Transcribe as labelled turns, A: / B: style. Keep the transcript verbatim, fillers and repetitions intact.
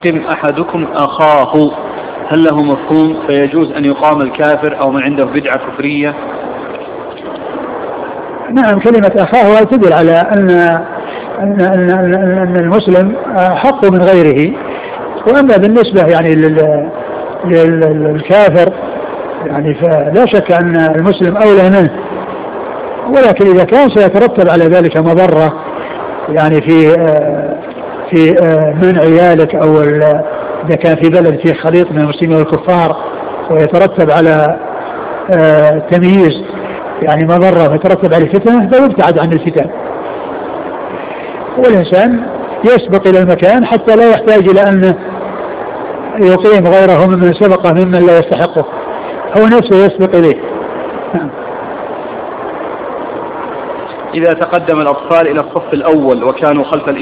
A: يقيم أحدكم أخاه، هل له مفهوم فيجوز أن يقام الكافر أو من عنده بدعة كفرية؟
B: نعم، كلمة أخاه تدل على أن أن أن, أن, أن المسلم حق من غيره. وأما بالنسبة يعني لل للكافر يعني فلا شك أن المسلم أولى منه، ولكن إذا كان سيترتب على ذلك مضرة يعني في في من عيالك أو إذا كان في بلد فيه خليط من المسلمين والكفار ويترتب على تمييز يعني مضرة ويترتب على فتنة فيبتعد عن الفتن، والإنسان يسبق إلى المكان حتى لا يحتاج إلى أن يقيم غيره ممن سبقه ممن لا يستحقه أو نفسه يسبق إليه.
A: إذا تقدم الأطفال إلى الصف الأول وكانوا خلف